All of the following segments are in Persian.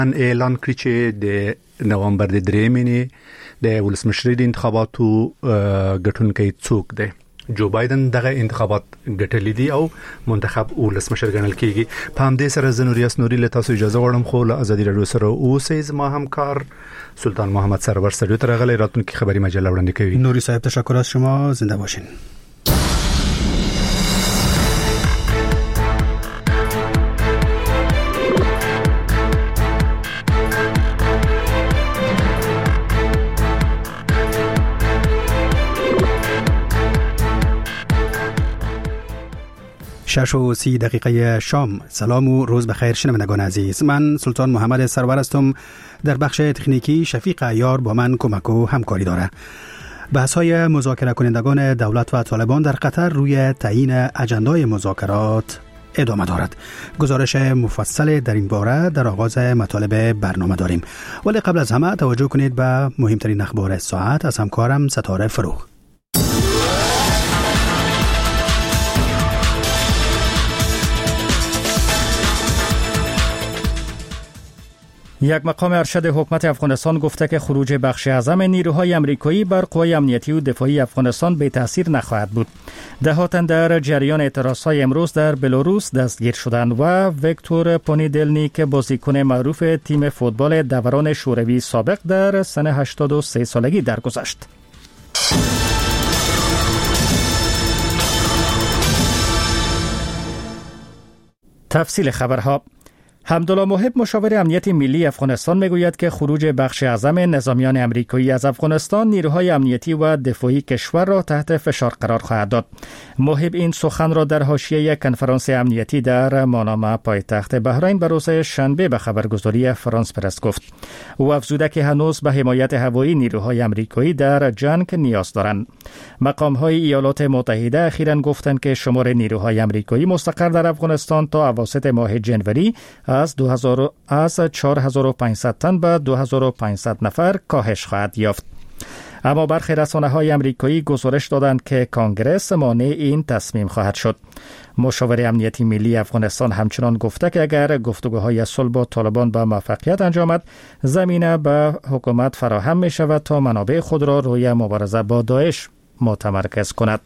اعلان کړی چې د نوامبر د 3 د ولسمشرۍ د انتخاباتو ګټونکي څوک دی. جو بایدن دغه انتخابات ګټلې دي او منتخب ولسمشر ګڼل کیږي. په همدې سره زنوریاس نوري له تاسو اجازه غواړم خو له ازادي رادیو سره اوسئ. زما همکار سلطان محمد سرور سټډیو ته راغلی راتلونکي خبری مجله وړاندې کوي. نوري صاحب تشکر از شما، زنده باشین. شش و 30 دقیقه شام. سلام و روز بخیر شنوندگان عزیز. من سلطان محمد سرور هستم. در بخش تکنیکی شفیق عیار با من کمک و همکاری داره. بحث‌های مذاکره کنندگان دولت و طالبان در قطر روی تعیین اجندای مذاکرات ادامه دارد. گزارش مفصل در این باره در آغاز مطالب برنامه داریم، ولی قبل از همه توجه کنید به مهمترین اخبار ساعت از همکارم ستاره فروغ. یک مقام ارشد حکومت افغانستان گفته که خروج بخش اعظم نیروهای آمریکایی بر قوای امنیتی و دفاعی افغانستان به تاثیر نخواهد بود. ده‌ها تن در جریان اعتراضهای امروز در بلاروس دستگیر شدند و ویکتور پونیدلنیک بازیکن معروف تیم فوتبال دوران شوروی سابق در سن 83 سالگی درگذشت. تفصیل خبرها. حمدالله موهب مشاور امنیت ملی افغانستان میگوید که خروج بخش اعظم نظامیان امریکایی از افغانستان نیروهای امنیتی و دفاعی کشور را تحت فشار قرار خواهد داد. موهب این سخن را در حاشیه یک کنفرانس امنیتی در ماناما پایتخت بحرین به روز شنبه به خبرگزاری فرانس پرس گفت. او افزوده که هنوز به حمایت هوایی نیروهای امریکایی در جنگ نیاز دارند. مقام‌های ایالات متحده اخیراً گفتند که شمار نیروهای امریکایی مستقر در افغانستان تا اواسط ماه جنوری از 4500 تن به 2500 نفر کاهش خواهد یافت. اما برخی رسانه‌های آمریکایی گزارش دادند که کانگرس مانع این تصمیم خواهد شد. مشاور امنیتی ملی افغانستان همچنان گفته که اگر گفتگوهای صلح با طالبان به موفقیت انجامد، زمینه به حکومت فراهم می شود تا منابع خود را روی مبارزه با داعش متمرکز کند.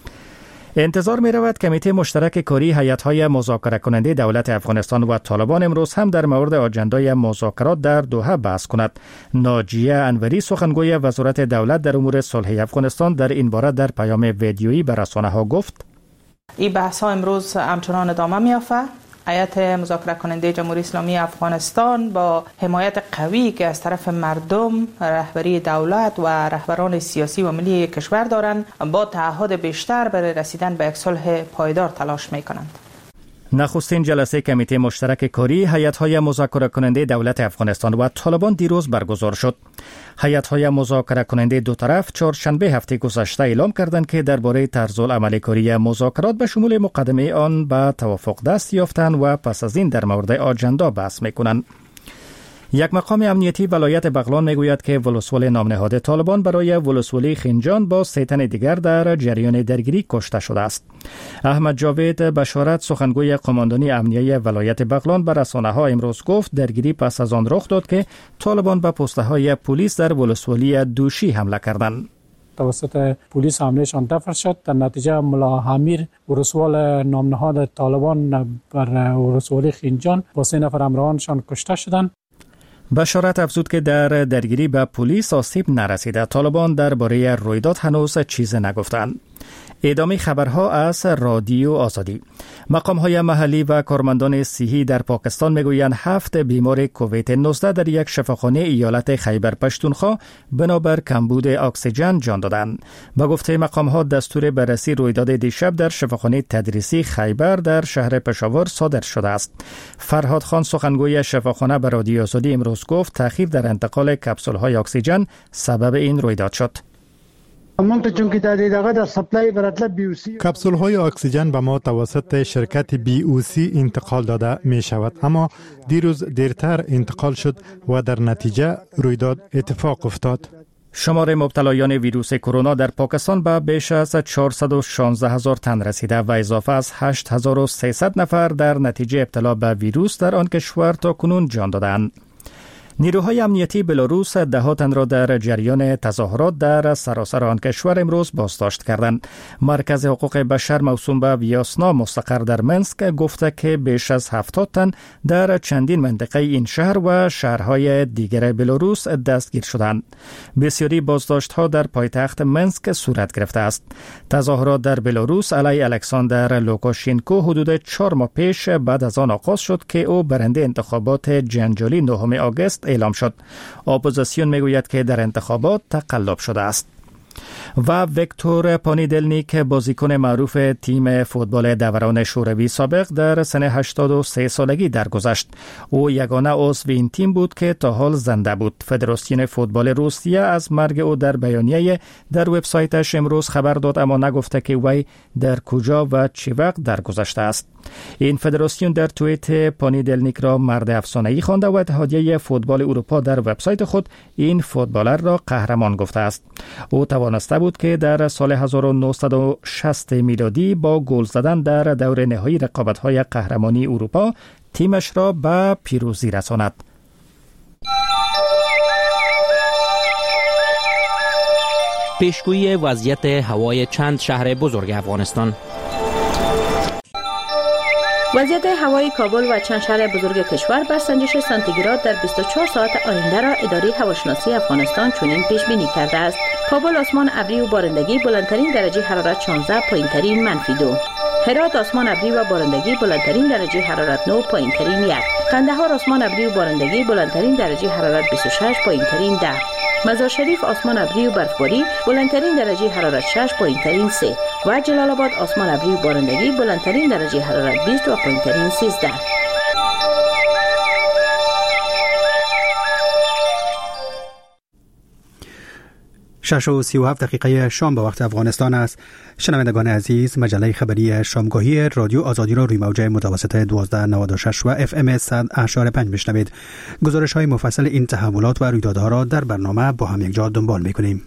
انتظار می رود کمیته مشترک کاری هیئت‌های مذاکره کننده دولت افغانستان و طالبان امروز هم در مورد آجندای مذاکرات در دوحه بحث کند. ناجیه انوری سخنگوی وزارت دولت در امور صلح افغانستان در این باره در پیام ویدیویی به رسانه‌ها گفت: این بحث‌ها امروز همچنان ادامه می‌یافته. هیئت مذاکره کننده جمهوری اسلامی افغانستان با حمایت قوی که از طرف مردم، رهبری دولت و رهبران سیاسی و ملی کشور دارند، با تعهد بیشتر برای رسیدن به یک صلح پایدار تلاش می‌کنند. نخستین جلسه کمیته مشترک کاری هیئت‌های مذاکره کننده دولت افغانستان و طالبان دیروز برگزار شد. هیئت‌های مذاکره کننده دو طرف چهارشنبه هفته گذشته اعلام کردند که درباره طرزالعمل کاری مذاکرات به شمول مقدمه آن به توافق دست یافتند و پس از این در مورد آجندا بحث می‌کنند. یک مقام امنیتی ولایت بغلان میگوید که ولسوالی نامنهاد طالبان برای ولسوالی خنجان با 3 تن دیگر در جریان درگیری کشته شده است. احمد جاوید بشارت سخنگوی قماندانی امنیه ولایت بغلان به رسانه‌ها امروز گفت درگیری پس از آن رخ داد که طالبان به پست‌های پلیس در ولسوالی دوشی حمله کردند. توسط پلیس حملهشان دفع شد. در نتیجه ملا حمیر ولسوال نامنهاد طالبان بر ولسوالی خنجان با 3 نفر همراهانشان کشته شدند. بشارت افزود که در درگیری به پلیس آسیب نرسیده. طالبان درباره رویداد هنوز چیز نگفتند. ادامه خبرها از رادیو آزادی. مقام‌های محلی و کارمندان صحی در پاکستان میگویند 7 بیمار کووید 19 در یک شفاخانه ایالت خیبر پشتونخوا بنابر کمبود اکسیژن جان دادند. با گفته مقام‌ها دستور بررسی رویداد دیشب در شفاخانه تدریسی خیبر در شهر پشاور صادر شده است. فرهاد خان سخنگوی شفاخانه به رادیو آزادی امروز گفت تأخیر در انتقال کپسول‌های اکسیژن سبب این رویداد شد. کپسول های اکسیژن به ما توسط شرکت BOC انتقال داده می شود، اما دیروز دیرتر انتقال شد و در نتیجه رویداد اتفاق افتاد. شمار مبتلایان ویروس کرونا در پاکستان به بیش از 416,000 تن رسیده و اضافه از 8,300 نفر در نتیجه ابتلا به ویروس در آن کشور تا کنون جان دادند. نیروهای امنیتی بلاروس 10 تن را در جریان تظاهرات در سراسر آن کشور امروز بازداشت کردند. مرکز حقوق بشر موسوم به ویاسنا مستقر در منسک گفته که بیش از 70 تن در چندین منطقه این شهر و شهرهای دیگر بلاروس دستگیر شدند. بسیاری بازداشت‌ها در پایتخت منسک صورت گرفته است. تظاهرات در بلاروس علیه الکساندر لوکاشنکو حدود 4 ماه پیش بعد از آن آغاز شد که او برنده انتخابات جنجالی 9 آگوست اعلام شد. اپوزیسیون میگوید که در انتخابات تقلب شده است. و ویکتور پانیدلنیک بازیکن معروف تیم فوتبال دوران شوروی سابق در سن 83 سالگی درگذشت. او یگانه عضو این تیم بود که تا حال زنده بود. فدراسیون فوتبال روسیه از مرگ او در بیانیه در وبسایتش امروز خبر داد، اما نگفته که وی در کجا و چه وقت درگذشته است. این فدراسیون در توییت پانیدلنیک را مرد افسانه‌ای خوانده و اتحادیه فوتبال اروپا در وبسایت خود این فوتبالر را قهرمان گفته است. او توانسته بود که در سال 1960 میلادی با گل زدن در دور نهایی رقابت‌های قهرمانی اروپا تیمش را به پیروزی رساند. پیشگویی وضعیت هوای چند شهر بزرگ افغانستان. وضعیت هوای کابل و چند شهر بزرگ کشور بر سنجش سانتیگراد در 24 ساعت آینده را اداره هواشناسی افغانستان چنین پیش بینی کرده است. کابل آسمان ابری و بارندگی، بلندترین درجه حرارت 16، پایینترین -2. هرات آسمان ابری و بارندگی، بلندترین درجه حرارت 9، پایینترین 1. قندهار آسمان ابری و بارندگی، بلندترین درجه حرارت 26، پایینترین 10. مزار شریف آسمان ابری و برفباری، بلندترین درجه حرارت 6، پایینترین 3 و جلال آباد آسمان ابری و بارندگی، بلندترین درجه حرارت 20 و پایینترین 13. شش و 37 دقیقه شام به وقت افغانستان است. شنوندگان عزیز، مجله خبری شامگاهی رادیو آزادی را روی موج متوسط 1296 و FM 100.5 میشنوید. گزارش های مفصل این تحولات و رویدادها را در برنامه با هم یک جا دنبال میکنیم.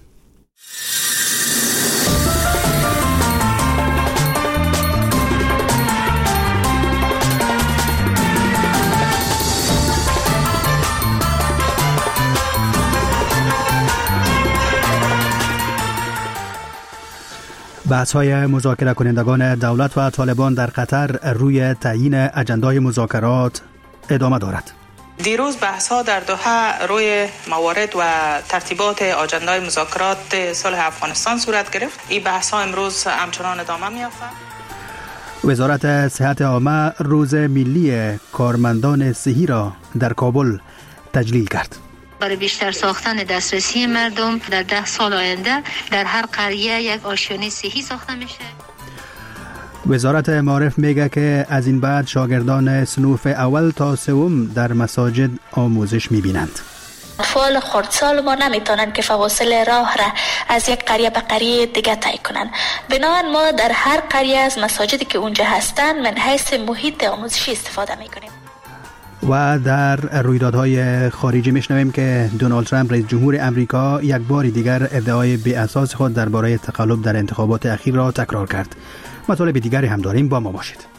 بحث‌های مذاکره کنندگان دولت و طالبان در قطر روی تعیین اجندای مذاکرات ادامه دارد. دیروز بحث‌ها در دوحه روی موارد و ترتیبات اجندای مذاکرات صلح افغانستان صورت گرفت. این بحث‌ها امروز همچنان ادامه می‌یابد. وزارت صحت عامه روز ملی کارمندان صحی را در کابل تجلیل کرد. برای بیشتر ساختن دسترسی مردم در 10 سال آینده در هر قریه یک آشیانه صحی ساخته میشه. وزارت معارف میگه که از این بعد شاگردان صنوف اول تا سوم در مساجد آموزش میبینند. اطفال خردسال ما نمیتونن که فواصل راه را از یک قریه به قریه دیگه طی کنن. بنابراین ما در هر قریه از مساجدی که اونجا هستن من حیث محیط آموزشی استفاده میکنیم. و در رویدادهای خارجی میشنویم که دونالد ترامپ رئیس جمهور امریکا یک بار دیگر ادعای بی اساس خود درباره تقلب در انتخابات اخیر را تکرار کرد. مطالب دیگری هم داریم، با ما باشید.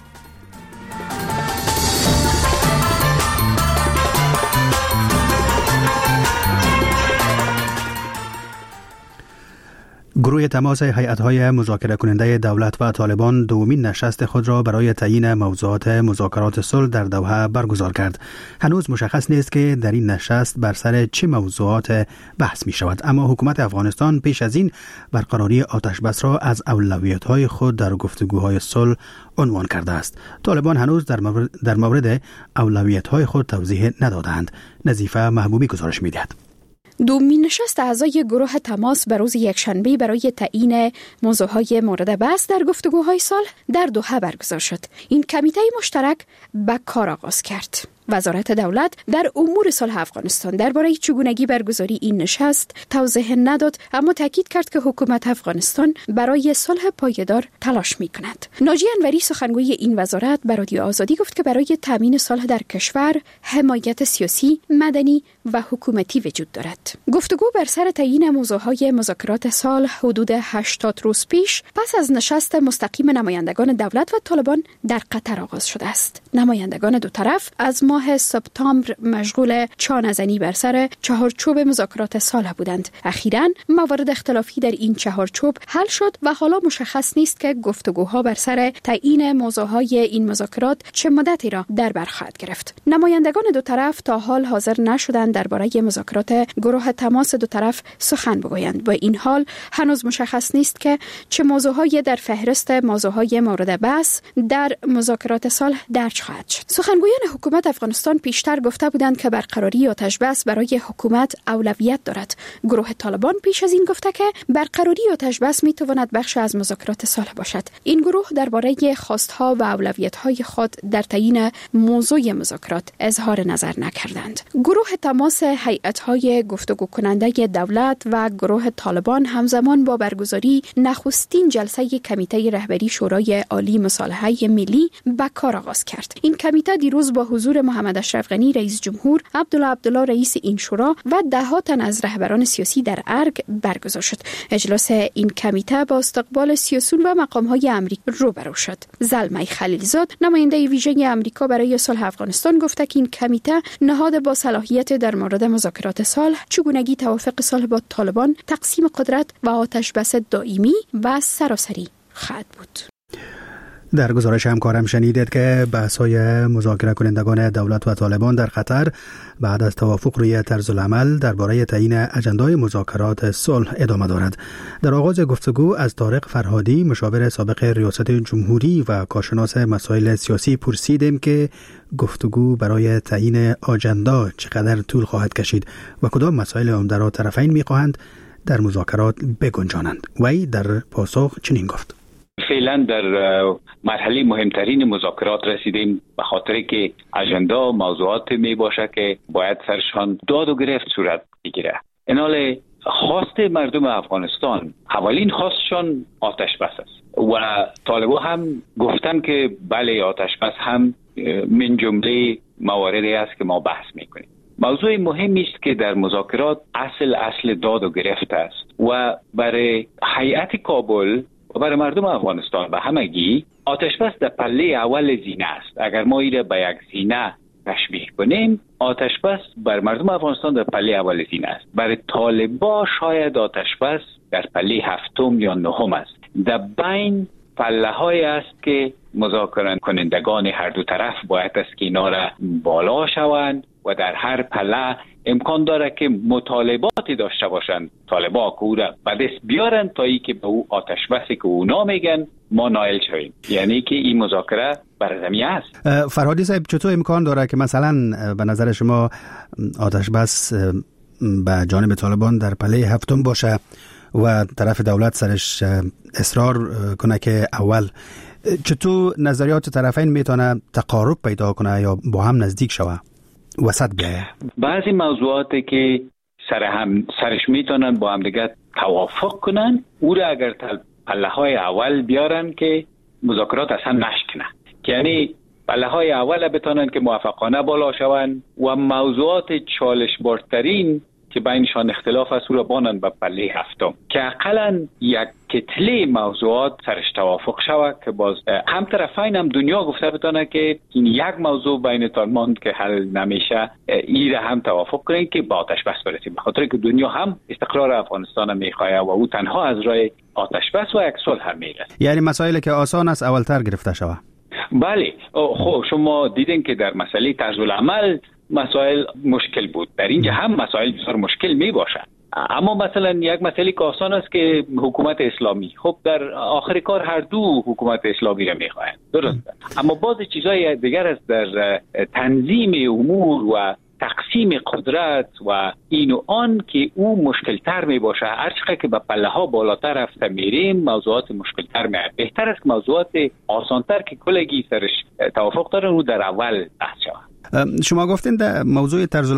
گروه تماس هیئت‌های مذاکره کننده دولت و طالبان دومین نشست خود را برای تعیین موضوعات مذاکرات صلح در دوحه برگزار کرد. هنوز مشخص نیست که در این نشست بر سر چه موضوعات بحث می شود، اما حکومت افغانستان پیش از این برقراری آتش بس را از اولویت‌های خود در گفتگوهای صلح عنوان کرده است. طالبان هنوز در مورد اولویت‌های خود توضیح ندادند. نظیفه محبوبی گزارش می‌دهد. دومین نشست اعضای گروه تماس به روز یکشنبه برای تعیین موضوعهای مورد بحث در گفتگوهای صلح در دوحه برگزار شد. این کمیته مشترک به کار آغاز کرد. وزارت دولت در امور صلح افغانستان درباره چگونگی برگزاری این نشست توضیح نداد، اما تاکید کرد که حکومت افغانستان برای صلح پایدار تلاش می‌کند. ناجی انوری سخنگوی این وزارت به رادیو آزادی گفت که برای تامین صلح در کشور حمایت سیاسی، مدنی و حکومتی وجود دارد. گفتگو بر سر تعیین موضوعهای مذاکرات صلح حدود 80 روز پیش پس از نشست مستقیم نمایندگان دولت و طالبان در قطر آغاز شده است. نمایندگان دو طرف از ماه ماه سپتامبر مشغول چانه‌زنی بر سر چهارچوب مذاکرات صلح بودند. اخیراً موارد اختلافی در این چهارچوب حل شد و حالا مشخص نیست که گفتگوها بر سر تعیین موضوعهای این مذاکرات چه مدتی را در بر خواهد گرفت. نمایندگان دو طرف تا حال حاضر نشدند درباره مذاکرات گروه تماس دو طرف سخن بگویند. با این حال هنوز مشخص نیست که چه موضوعهای در فهرست موضوعهای مورد بحث در مذاکرات صلح درج خواهد شد. سخنگویان حکومت افغانستان پیشتر گفته بودند که برقراری آتش بس برای حکومت اولویت دارد. گروه طالبان پیش از این گفته که برقراری آتش بس میتواند بخش از مذاکرات صلح باشد. این گروه درباره خواستها و اولویت‌های خود در تعیین موضوع مذاکرات اظهار نظر نکردند. گروه تماس هیئت‌های گفتگو کننده دولت و گروه طالبان همزمان با برگزاری نخستین جلسه کمیته رهبری شورای عالی مصالحه ملی به کار آغاز کرد. این کمیته دیروز با حضور محمد اشرف غنی رئیس جمهور، عبدالله رئیس این شورا و ده تن از رهبران سیاسی در ارگ برگزار شد. اجلاس این کمیته با استقبال سیاسیون و مقام‌های امریکا روبرو شد. زلمه خلیلزاد، نماینده ویژه امریکا برای صلح افغانستان، گفته که این کمیته نهاد با صلاحیت در مورد مذاکرات صلح، چگونگی توافق صلح با طالبان، تقسیم قدرت و آتش بس دائمی و سراسری خواهد بود. در گزارش همکارم شنیدید که بحث‌های مذاکره کنندگان دولت و طالبان در قطر بعد از توافق روی طرز العمل درباره تعیین اجندای مذاکرات صلح ادامه دارد. در آغاز گفتگو از طارق فرهادی، مشاور سابق ریاست جمهوری و کارشناس مسائل سیاسی، پرسیدیم که گفتگو برای تعیین آجندا چقدر طول خواهد کشید و کدام مسائل عمده را طرفین می‌خواهند در مذاکرات بگنجانند. وی در پاسخ چنین گفت: فعلا در مرحله مهمترین مذاکرات رسیدیم، به خاطر که اجندا موضوعات می باشه که باید سرشان داد و گرفت صورت بگیره. اینال خواست مردم افغانستان اولین خواستشان آتش بس است و طالبان هم گفتن که بله آتش بس هم من جمله مواردی است که ما بحث میکنیم. موضوع مهمی است که در مذاکرات اصل داد و گرفت است و برای هیئت کابل و برای مردم افغانستان به همگی آتش بس در پله اول زینه است. اگر ما ایره به یک زینه تشبیه کنیم، آتش بس بر مردم افغانستان در پله اول زینه است. برای طالبا شاید آتش بس در پله هفتم یا نهم است. در بین پله های است که مذاکره کنندگان هر دو طرف باید است که اینا را بالا شوند و در هر پله امکان داره که مطالباتی داشته باشند طالبا که او را به دست بیارن تا ای که به او آتش بسی که اونا میگن ما نائل شویم. یعنی که این مذاکره برزمی است. فرهادی صاحب، چطور امکان داره که مثلا به نظر شما آتش بس به جانب طالبان در پله هفتم باشه و طرف دولت سرش اصرار کنه که اول؟ چطور نظریات طرفین میتونه تقارب پیدا کنه یا با هم نزدیک شوه، وسط بیایه؟ بعضی موضوعاتی که سرش میتونن با هم دیگه توافق کنن، او را اگر پله های اول بیارن که مذاکرات اصلا نشکنه، یعنی پله های اول بتونن که موافقانه بالا شون و موضوعات چالش بارترین که بینشان اختلاف است او را بانن به پله هفتم که اقلا یک کتله موضوعات سرش توافق شود که باز هم طرفین هم دنیا گفته بتونه که این یک موضوع بینتان ماند که حل نمیشه، ای را هم توافق کنین که با آتش بس برسیم، به خاطر که دنیا هم استقرار افغانستان میخواه و او تنها از راه آتش بس و یک صلح هم میرسه. یعنی مسائلی که آسان است اولتر گرفته شود. بله، خب شما دیدین که در مسئله طرز العمل مسائل مشکل بود، در اینجا هم مسائل بسیار مشکل می باشد. اما مثلا یک مسئله که آسان است که حکومت اسلامی، خب در آخر کار هر دو حکومت اسلامی را می خواهند، درست. اما بعض چیزای دیگر است در تنظیم امور و تقسیم قدرت و این و آن که او مشکل تر می باشه. هر چقدر که به پله ها بالاتر رفته میریم موضوعات مشکل تر می باشه. بهتر است موضوعات آسان تر که کلگی سرش توافق دارن و در اول بحث شود. شما گفتین در موضوع طرز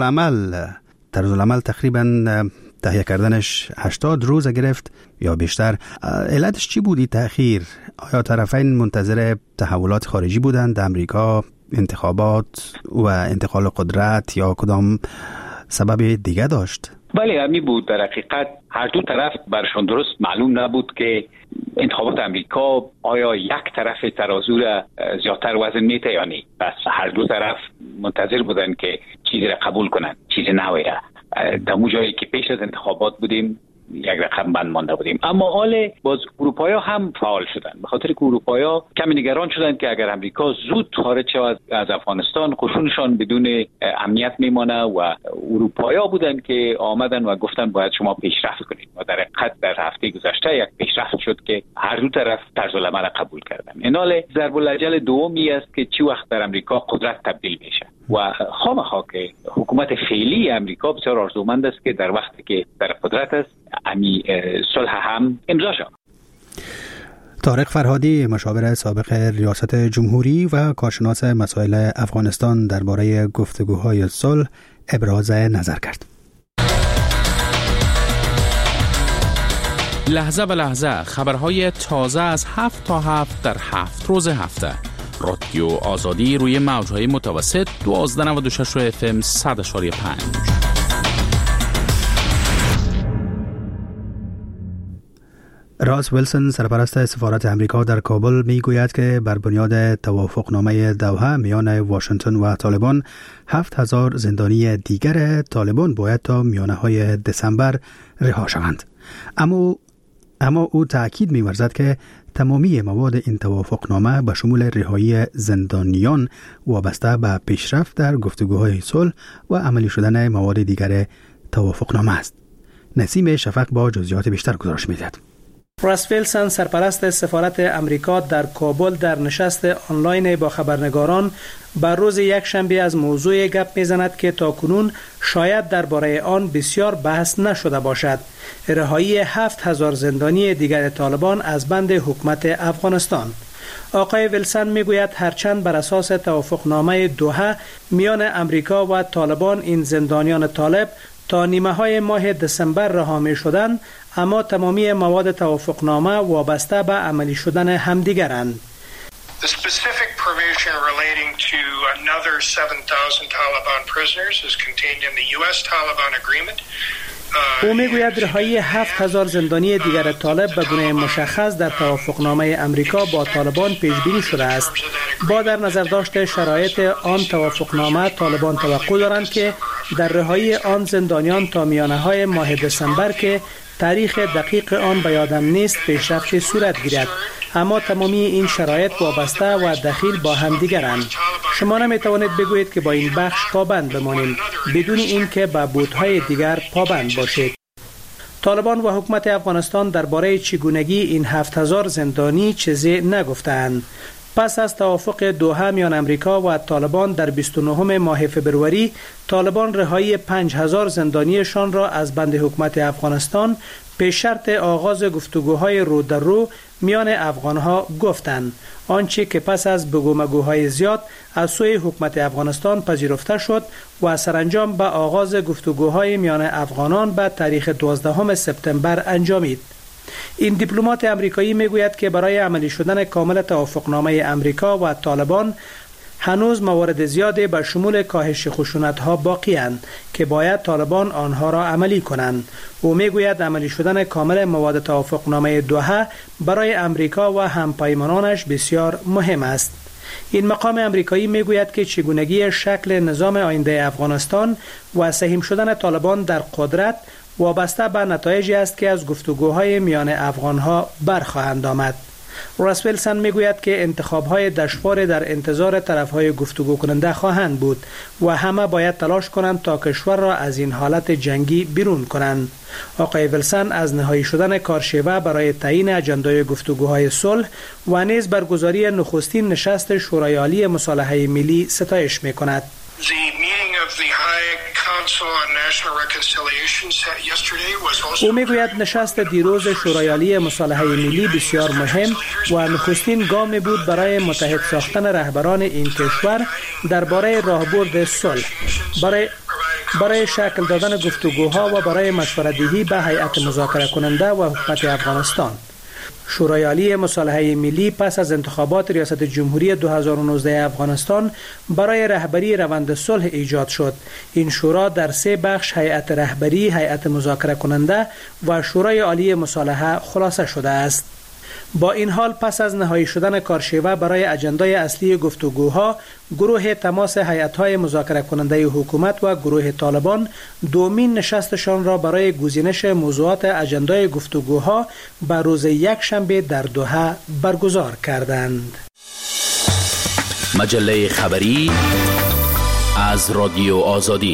العمل تقریبا تهیه کردنش 80 روز گرفت یا بیشتر. علتش چی بودی تأخیر؟ آیا طرفین منتظر تحولات خارجی بودند، امریکا، انتخابات و انتقال قدرت، یا کدام سبب دیگه داشت؟ بله همین بود. در حقیقت هر دو طرف برشان درست معلوم نبود که انتخابات امریکا آیا یک طرف ترازو را زیادتر وزن میته یا نه. بس هر دو طرف منتظر بودن که چیزی را قبول کنن، چیزی نوی را. در اون جایی که پیش از انتخابات بودیم یک رقم بند مانده بودیم. اما حال باز اروپایا هم فعال شدن، به خاطر که اروپایا کمی نگران شدن که اگر امریکا زود خارج شود از افغانستان قشونشان بدون امنیت میمانه و اروپایا بودن که آمدن و گفتن باید شما پیشرفت کنید و در حقیقت در هفته گذشته یک پیشرفت شد که هر دو طرف طرز العمل قبول کردن. اینال ضرب الاجل دومی است که چی وقت در امریکا قدرت تبدیل میشه و خامخا که حکومت فعلی امریکا بسیار آرزومند است که در وقتی که در قدرت است امی صلح هم امضا شود. طارق فرهادی، مشاور سابق ریاست جمهوری و کارشناس مسائل افغانستان، درباره گفتگوهای صلح ابراز نظر کرد. لحظه به لحظه خبرهای تازه از 7 تا 7 در 7 روز هفته. رادیو آزادی روی موجهای متوسط 1296 FM 100.5. راس ویلسون، سرپرست سفارت امریکا در کابل، میگوید که بر بنیاد توافقنامه دوحه میان واشنگتن و طالبان 7,000 زندانی دیگر طالبان باید تا میانه‌های دسامبر رها شوند. اما او تأکید می‌ورزد که تمامی مواد این توافقنامه به شمول رهایی زندانیان وابسته به پیشرفت در گفتگوهای صلح و عملی شدن مواد دیگر توافقنامه است. نسیم شفق با جزئیات بیشتر گزارش می‌دهد. راس ویلسون، سرپرست سفارت امریکا در کابل، در نشست آنلاین با خبرنگاران بر روز یکشنبه از موضوع گپ میزند که تاکنون شاید درباره آن بسیار بحث نشده باشد: رهایی 7,000 زندانی دیگر طالبان از بند حکومت افغانستان. آقای ویلسون میگوید هرچند بر اساس توافقنامه دوحه میان امریکا و طالبان این زندانیان طالب تا نیمه های ماه دسامبر رها می شدند، اما تمامی مواد توافقنامه وابسته به عملی شدن همدیگرند. The specific provision relating to another 7,000 Taliban prisoners is contained in the US Taliban agreement. او میگوید رهایی 7,000 زندانی دیگر طالب به گونه مشخص در توافقنامه امریکا با طالبان پیش بینی شده است. با در نظر داشت شرایط آن توافقنامه، طالبان توقع دارند که در رهایی آن زندانیان تا میانه‌های ماه دسامبر که تاریخ دقیق آن به یادم نیست پیشرفت صورت گیرد، اما تمامی این شرایط وابسته و دخیل با هم دیگرند. شما نمیتوانید بگویید که با این بخش پابند بمانید بدون اینکه به بودهای دیگر پابند باشید. طالبان و حکومت افغانستان درباره چگونگی این 7,000 زندانی چیزی نگفتند. پس از توافق دوحه میان امریکا و طالبان در 29 ماه فبروری، طالبان رهایی 5,000 زندانیشان را از بند حکومت افغانستان پیش شرط آغاز گفتگوهای رو در رو میان افغانها گفتند، آنچه که پس از بگومگوهای زیاد از سوی حکومت افغانستان پذیرفته شد و سرانجام به آغاز گفتگوهای میان افغانان به تاریخ 12 سپتامبر انجامید. این دیپلمات امریکایی میگوید که برای عملی شدن کامل توافقنامه امریکا و طالبان هنوز موارد زیادی به شمول کاهش خشونت‌ها باقی اند که باید طالبان آنها را عملی کنند. او میگوید عملی شدن کامل مواد توافقنامه دوحه برای امریکا و همپیمانانش بسیار مهم است. این مقام امریکایی میگوید که چگونگی شکل نظام آینده افغانستان و سهیم شدن طالبان در قدرت وابسته به نتایجی است که از گفتگوهای میان افغانها برخواهند آمد. راس ویلسون میگوید که انتخاب‌های دشوار در انتظار طرف‌های گفتگو کننده خواهند بود و همه باید تلاش کنند تا کشور را از این حالت جنگی بیرون کنند. آقای ویلسون از نهایی شدن کارشیوه برای تعیین اجندای گفتگوهای صلح و نیز برگزاری نخستین نشست شورای عالی مصالحه ملی ستایش می‌کند. او میگوید نشست دیروز شورای عالی مصالحه ملی بسیار مهم و نخستین گام بود برای متحد ساختن رهبران این کشور درباره راهبرد صلح، برای شکل دادن گفتگوها و برای مشوره‌دهی به هیئت مذاکره کننده و حکومت افغانستان. شورای عالی مصالحه ملی پس از انتخابات ریاست جمهوری 2019 افغانستان برای رهبری روند صلح ایجاد شد. این شورا در 3 بخش هیئت رهبری، هیئت مذاکره کننده و شورای عالی مصالحه خلاصه شده است. با این حال پس از نهایی شدن کارشیوه برای اجندای اصلی گفتگوها، گروه تماس هیئت‌های مذاکره کننده حکومت و گروه طالبان دومین نشستشان را برای گزینش موضوعات اجندای گفتگوها به روز یکشنبه در دوحه برگزار کردند. مجله خبری از رادیو آزادی.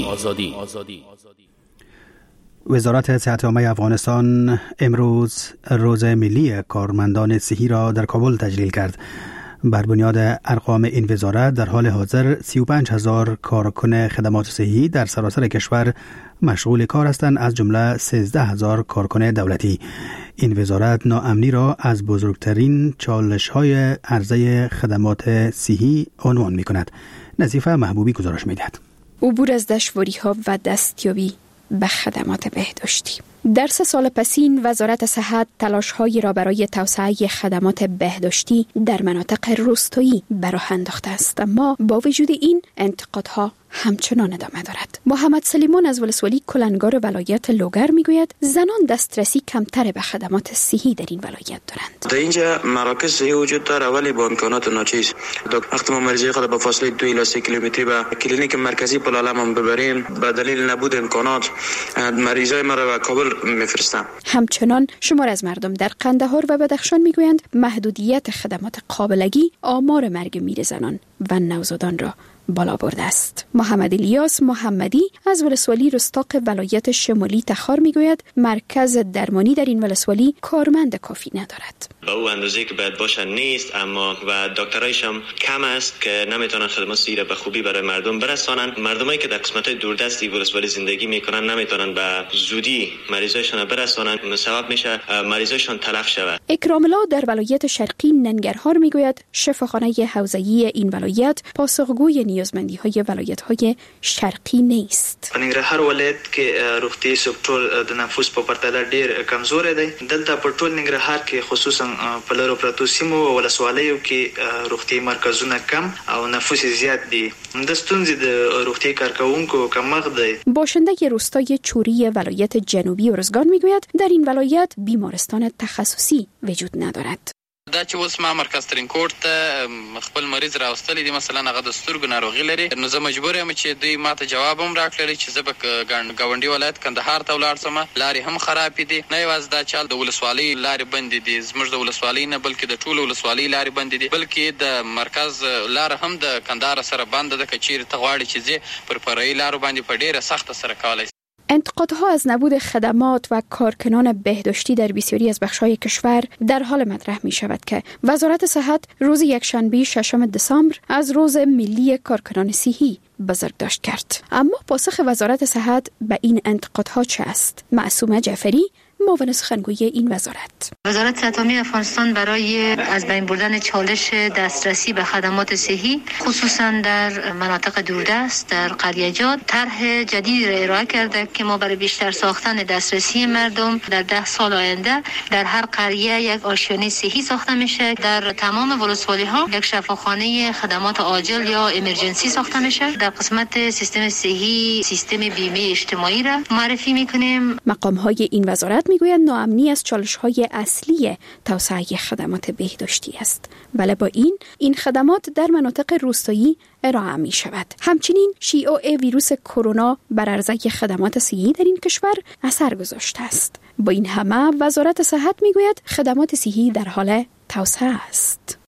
وزارت صحت عامه افغانستان امروز روز ملی کارمندان صحی را در کابل تجلیل کرد. بر بنیاد ارقام این وزارت در حال حاضر 35,000 کارکن خدمات صحی در سراسر کشور مشغول کار هستند، از جمله 13,000 کارکن دولتی. این وزارت ناامنی را از بزرگترین چالش‌های عرضه خدمات صحی عنوان می‌کند. نظیفه محبوبی گزارش می‌دهد. عبور از دشواری‌ها و دستیابی به خدمات بهداشتی. در 3 سال پسین وزارت صحت تلاش‌هایی را برای توسعه خدمات بهداشتی در مناطق روستایی به راه انداخته است، اما با وجود این انتقادها همچنان ادامه دارد. محمد سلیمان از ولسوالی کلنگار ولایت لوگر میگوید زنان دسترسی کمتر به خدمات صحی در این ولایت دارند. در اینجا مراکز صحی وجود داره ولی با امکانات ناچیز. وقتی ما مریضی خود به فاصله 2 الی 3 کیلومتری به کلینیک مرکزی پلالم ببریم، به دلیل نبود امکانات مریضای ما را به کابل میفرستن. همچنان شمار از مردم در قندهار و بدخشان میگویند محدودیت خدمات قابلگی آمار مرگ میر زنان و نوزادان را بالا برده است. محمد الیاس محمدی از ولسوالی رستاق ولایت شمالی تخار میگوید مرکز درمانی در این ولسوالی کارمند کافی ندارد. با او اندازه‌ای که باید باشه نیست، اما و دکترایش هم کم است که نمیتونن خدمات صحی را به خوبی برای مردم برسانن. مردمایی که در قسمت‌های دوردست ولسوالی زندگی میکنن نمیتونن به زودی مریضایشون برسانن، سبب میشه مریضایشون تلف شود. اکرام الله در ولایت شرقی ننگرهار میگوید شفاخانه حوزه‌ای این ولایت پاسخگوی نیازمندی‌های ولایت‌های شرقی نیست. ننګرهار ولایت کې روغتي سکتور د نفوس په پرتله ډېر کمزور دی. دلته په ټول ننګرهار کې خصوصا په لرو پرتو سیمو او ولسوالیو کې روغتي مرکزونه کم او نفوس زیات دي. د ستونزې د روغتي کارکوونکو کمښت دی. باشنده روستای چوری ولایت جنوبی ارزگان میگوید در این ولایت بیمارستان تخصصی وجود ندارد. دا چې اوس ما مرکز ترین کوټ ته خپل مریض راوستلی دی، مثلا هغه د سترګو ناروغي لري، نو زه مجبور یم چې دوی ماته جواب هم راکړی چې زه به ګاونډي ولایت کندهار ته ولاړ شم. لارې هم خرابې دي، نه یوازې دا چې د ولسوالۍ لارې بندې دي، زموږ د ولسوالۍ نه بلکې د ټولو ولسوالۍ لارې بندې دي، بلکې د مرکز لار هم د کندهار سره بنده ده که چیرې ته غواړې چې ځې پر فرعي لارو باندې په ډېره سخته سره کولی. انتقادها از نبود خدمات و کارکنان بهداشتی در بسیاری از بخش‌های کشور در حال مطرح می شود که وزارت صحت روز یکشنبه 6 دسامبر از روز ملی کارکنان صحی بزرگداشت کرد. اما پاسخ وزارت صحت به این انتقادها چه است؟ معصومه جعفری معاون سخنگوی این وزارت صحت عامه افغانستان برای از بین بردن چالش دسترسی به خدمات صحی خصوصا در مناطق دوردست در قریه‌جات طرح جدیدی را ارائه کرده که ما برای بیشتر ساختن دسترسی مردم در 10 سال آینده در هر قریه یک آشیانه صحی ساخته میشه. در تمام ولسوالی ها یک شفاخانه خدمات عاجل یا امرجنسی ساخته میشه. در قسمت سیستم صحی سیستم بیمه اجتماعی را معرفی میکنیم. مقام های این وزارت میگویند ناامنی از چالش‌های اصلی توسعه خدمات بهداشتی است. ولی با این خدمات در مناطق روستایی ارائه می شود. همچنین شیوع ویروس کرونا بر عرضه خدمات صحی در این کشور اثر گذاشته است. با این همه وزارت صحت میگوید خدمات صحی در حال توسعه است.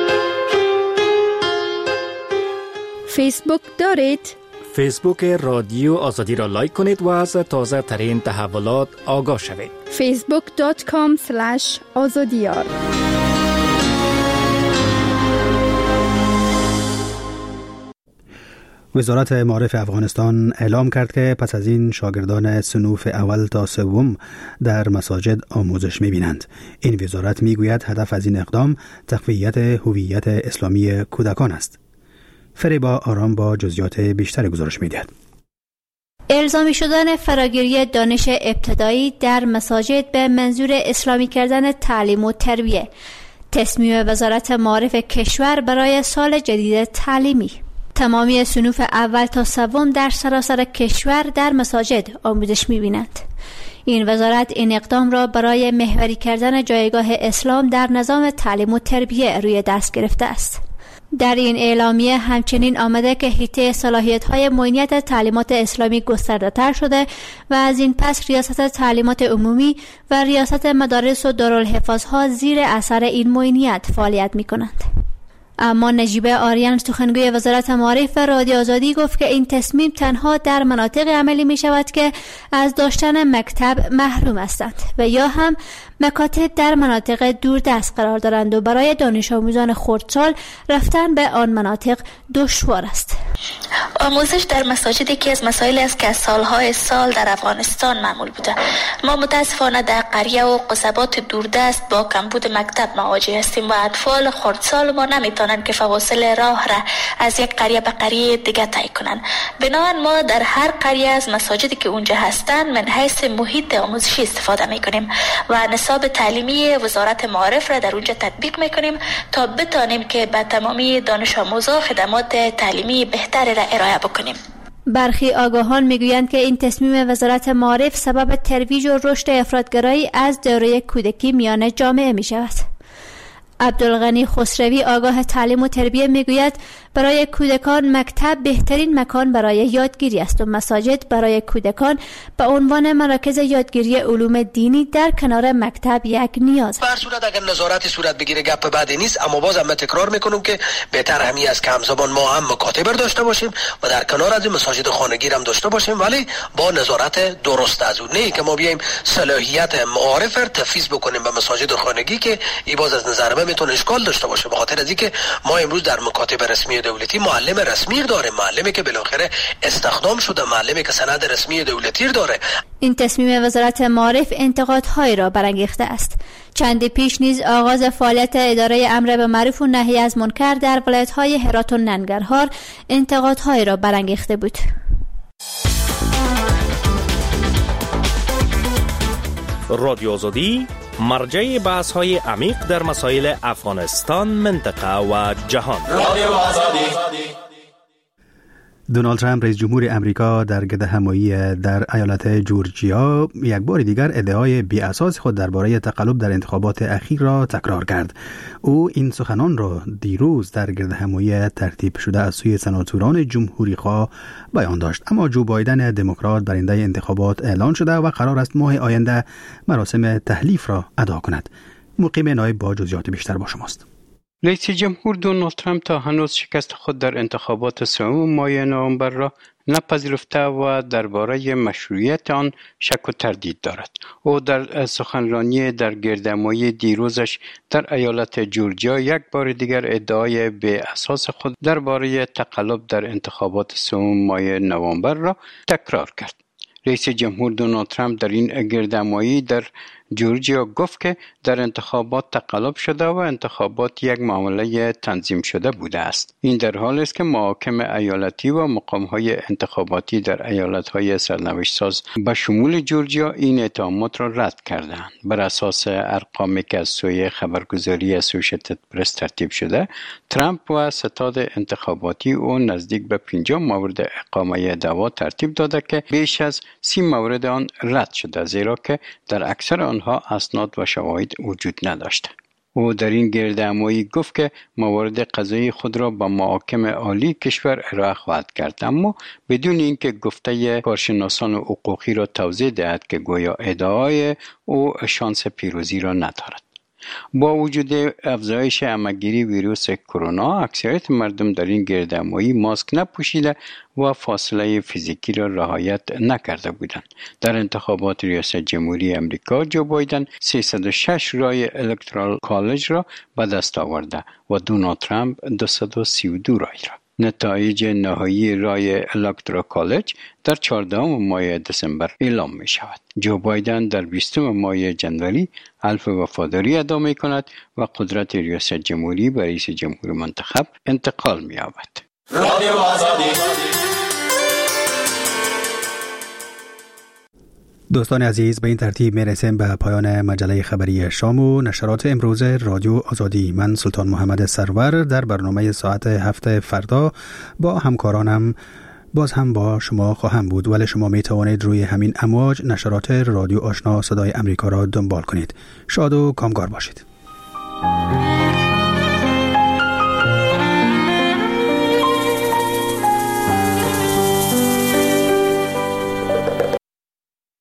فیسبوک دارید؟ فیسبوک رادیو آزادی را لایک کنید و از تازه ترین تحولات آگاه شوید. facebook.com/azadiyar. وزارت معارف افغانستان اعلام کرد که پس از این شاگردان صنوف اول تا سوم در مساجد آموزش می‌بینند. این وزارت میگوید هدف از این اقدام تقویت هویت اسلامی کودکان است. فریبا آرام با جزئیات بیشتر گزارش می‌دهد. الزامی شدن فراگیری دانش ابتدایی در مساجد به منظور اسلامی کردن تعلیم و تربیه. تصمیم وزارت معارف کشور برای سال جدید تعلیمی. تمامی صنوف اول تا سوم در سراسر کشور در مساجد آموزش می‌بینند. این وزارت این اقدام را برای محوری کردن جایگاه اسلام در نظام تعلیم و تربیه روی دست گرفته است. در این اعلامیه همچنین آمده که حیطه صلاحیت‌های معینیت تعلیمات اسلامی گسترده‌تر شده و از این پس ریاست تعلیمات عمومی و ریاست مدارس و دارالحفاظها زیر اثر این معینیت فعالیت می‌کنند. اما نجیبه آریان سخنگوی وزارت معارف رادیو آزادی گفت که این تصمیم تنها در مناطق عملی می شود که از داشتن مکتب محروم هستند و یا هم مکاتب در مناطق دوردست قرار دارند و برای دانش آموزان خردسال رفتن به آن مناطق دشوار است. آموزش در مساجد یکی از مسائلی است که از سالهای سال در افغانستان معمول بوده. ما متاسفانه در قریه و قصبات دوردست با کمبود مکتب مواجه هستیم و اطفال خردسال ما نمیتونن که فواصل راه را از یک قریه به قریه دیگه طی کنن. بنابراین ما در هر قریه از مساجدی که اونجا هستن من حیث محیط آموزشی استفاده میکنیم و نصاب تعلیمی وزارت معارف را در اونجا تطبیق میکنیم تا بتانیم که به تمامی دانش آموزا خدمات تعلیمی بهتری را ارائه بکنیم. برخی آگاهان میگویند که این تصمیم وزارت معارف سبب ترویج و رشد افراطگرایی از دوره کودکی میان جامعه می شود. عبدالغنی خسروی آگاه تعلیم و تربیه میگوید برای کودکان مکتب بهترین مکان برای یادگیری است و مساجد برای کودکان به عنوان مراکز یادگیری علوم دینی در کنار مکتب یک نیاز است. به هر صورت اگر نظارت صورت بگیره گپ بعدی نیست، اما باز هم تکرار میکنم که بهتر همی است که همزمان ما هم مکاتب داشته باشیم و در کنار از این مساجد خانگی هم داشته باشیم، ولی با نظارت درست از اون، نه که ما بیایم صلاحیت معارف را تفویض بکنیم به مساجد خانگی که این باز از نظر من میتونه اشکال داشته باشه، به خاطر از اینکه ما امروز در مکاتب رسمی دولتی معلم رسمی داره، معلمی که بالاخره استخدام شده، معلمی که سند رسمی دولتی داره. این تصمیم وزارت معارف انتقادهایی را برانگیخته است. چندی پیش نیز آغاز فعالیت اداره امر به معروف و نهی از منکر در ولایت‌های هرات و ننگرهار انتقادهایی را برانگیخته بود. رادیو آزادی مرجع بحث‌های عمیق در مسائل افغانستان، منطقه و جهان. دونالد ترامپ رئیس جمهور امریکا در گردهمایی در ایالت جورجیا یک بار دیگر ادعای بی‌اساس خود درباره تقلب در انتخابات اخیر را تکرار کرد. او این سخنان را دیروز در گردهمایی ترتیب شده از سوی سناتوران جمهوری خواه بیان داشت، اما جو بایدن دموکرات برنده انتخابات اعلان شده و قرار است ماه آینده مراسم تحلیف را ادا کند. مقیم نایب با جزئیات بیشتر با شماست. رئیس جمهور دونالد ترامپ تا هنوز شکست خود در انتخابات سوم ماه نوامبر را نپذیرفته و درباره مشروعیت آن شک و تردید دارد. او در سخنرانی در گردهمایی دیروزش در ایالت جورجیا یک بار دیگر ادعای به اساس خود درباره تقلب در انتخابات سوم ماه نوامبر را تکرار کرد. رئیس جمهور دونالد ترامپ در این گردهمایی در جورجیا گفت که در انتخابات تقلب شده و انتخابات یک معامله تنظیم شده بوده است. این در حالی است که محاکم ایالتی و مقام‌های انتخاباتی در ایالت‌های سرنوشت ساز به شمول جورجیا این اتهامات را رد کردند. بر اساس ارقامی که از سوی خبرگزاری اسوسییتد پرس ترتیب شده، ترامپ و ستاد انتخاباتی او نزدیک به 50 مورد اقامه دعوا ترتیب داده که بیش از 30 مورد آن رد شده، زیرا که در اکثر آنها اسناد و شواهد وجود نداشته. او در این گردهمایی گفت که موارد قضایی خود را به محاکم عالی کشور ارائه خواهد کرد، اما بدون اینکه گفته کارشناسان حقوقی را توضیح دهد که گویا ادعای او شانس پیروزی را ندارد. با وجود افزایش همه‌گیری ویروس کرونا، اکثریت مردم در این گردهمایی ماسک نپوشیده و فاصله فیزیکی را رعایت نکرده بودند. در انتخابات ریاست جمهوری امریکا جو بایدن 306 رای الکترال کالج را به دست آورده و دونالد ترامپ 232 رای را. نتایج نهایی رای الکترال کالج در 14 ماه دسامبر اعلام می شود. جو بایدن در 20 ماه جنوری حلف وفاداری ادا می کند و قدرت ریاست جمهوری به رئیس جمهور منتخب انتقال می یابد. دوستان عزیز، به این ترتیب میرسیم به پایان مجله خبری شام و نشرات امروز رادیو آزادی. من سلطان محمد سرور در برنامه ساعت 7 فردا با همکارانم باز هم با شما خواهم بود، ولی شما می توانید روی همین امواج نشرات رادیو آشنا صدای امریکا را دنبال کنید. شاد و کامگار باشید.